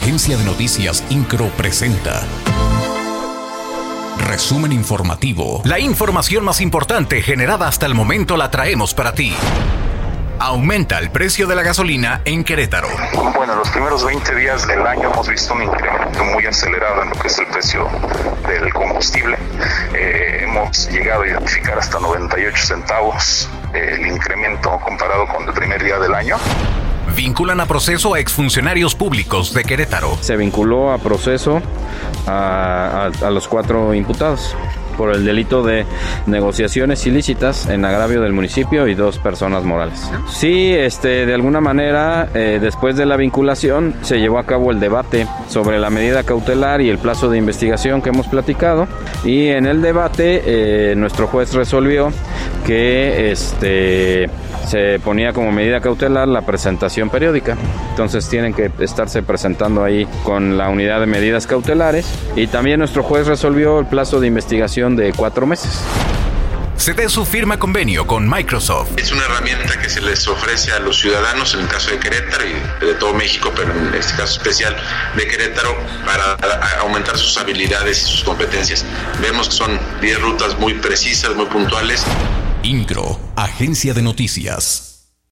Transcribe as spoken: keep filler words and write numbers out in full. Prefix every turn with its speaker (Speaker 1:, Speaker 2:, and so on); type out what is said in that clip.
Speaker 1: Agencia de Noticias INCRO presenta Resumen informativo. La información más importante generada hasta el momento la traemos para ti. Aumenta el precio de la gasolina en Querétaro.
Speaker 2: Bueno, en los primeros veinte días del año hemos visto un incremento muy acelerado en lo que es el precio del combustible. Eh, hemos llegado a identificar hasta noventa y ocho centavos eh, el incremento comparado con el primer día del año.
Speaker 1: Vinculan a proceso a exfuncionarios públicos de Querétaro.
Speaker 3: Se vinculó a proceso a, a, a los cuatro imputados por el delito de negociaciones ilícitas en agravio del municipio y dos personas morales. Sí, este, de alguna manera, eh, después de la vinculación, se llevó a cabo el debate sobre la medida cautelar y el plazo de investigación que hemos platicado, y en el debate eh, nuestro juez resolvió que este, se ponía como medida cautelar la presentación periódica. Entonces tienen que estarse presentando ahí con la unidad de medidas cautelares, y también nuestro juez resolvió el plazo de investigación de cuatro meses.
Speaker 1: Cedesu firma convenio con Microsoft.
Speaker 4: Es una herramienta que se les ofrece a los ciudadanos en el caso de Querétaro y de todo México, pero en este caso especial de Querétaro, para aumentar sus habilidades y sus competencias. Vemos que son diez rutas muy precisas, muy puntuales.
Speaker 1: INCRO, Agencia de Noticias.